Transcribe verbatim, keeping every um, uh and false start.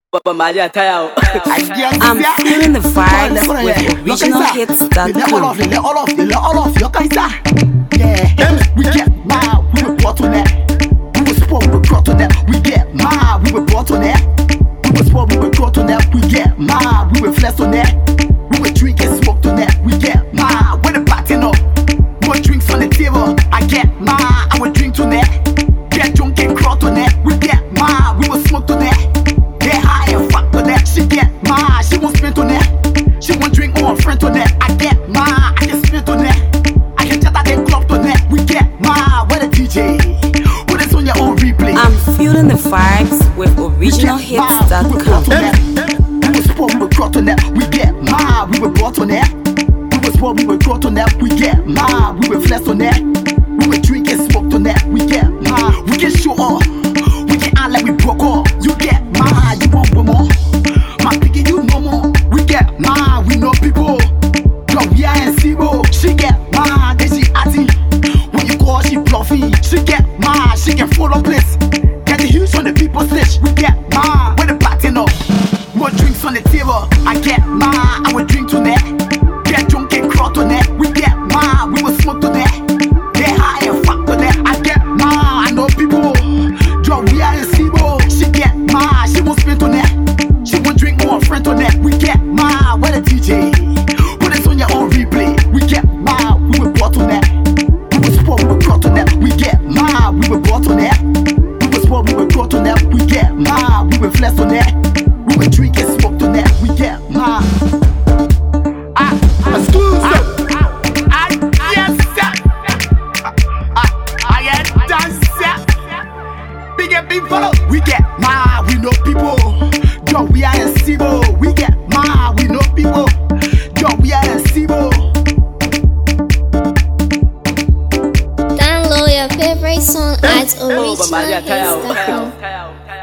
I'm feeling the vibes with original hits dot com. Yeah, we get mad, we were brought on that. We were sport, we were brought on that. We get mad, we were brought on that. We were sport, we were brought on that. We get mad, we were flexed on that. We were drinking, smoked on that. We get mad, with the batting up. More drinks on the table. I get mad, I would drink on that. Get drunk and crowd on that. We get mad, we were smoked on that. Get high and fuck on that. She get mad, she won't spend on that. She won't drink on her friend on that. I get mad, I can spend on that. I can chat at the club on that. We get mad, where the D J. Put this on your own replay. I'm feeling the vibes with original hits dot com. We were sport, we were caught on that. We get mad, we were brought on that. We were sport, we were caught on that. We get mad, we were flexed on that. We were drinking, smoked on that. We get mad, we can show off. We can act like we broke off. You get mad, you want one more. My piggy, you no more. We get mad, we know people. Yo, we are in zero. She get mad, then she acting. When you call, she bluffing. She get mad, she can follow place. Get the huge on the people's list. We get mad, with the batting up. More drinks on the table. I get mad, I would drink to that. Get drunk and crowd on that. We get mad, we will smoke to that. Get high and fuck to that. I get mad, I know people. Yo, we are in zero. She get mad, she won't spend on that. She won't drink more friend on that. We get mad, where the D J. Put this on your own replay. We get mad, we were brought on that. We were sport, we were brought on that. We get mad, we were brought on that. We were sport, we were brought on that. We get mad, we were flexed on that. We were drinking, smoked on that. We get mad. Ah, excuse me. Ah, yes, sir. Ah, I get dance, sir. Big and big follow. We get mad, we know people. Yo, we are in Sibo. We get mad, we know people. Yo, we are in Sibo. Download your favorite song at original hits dot com.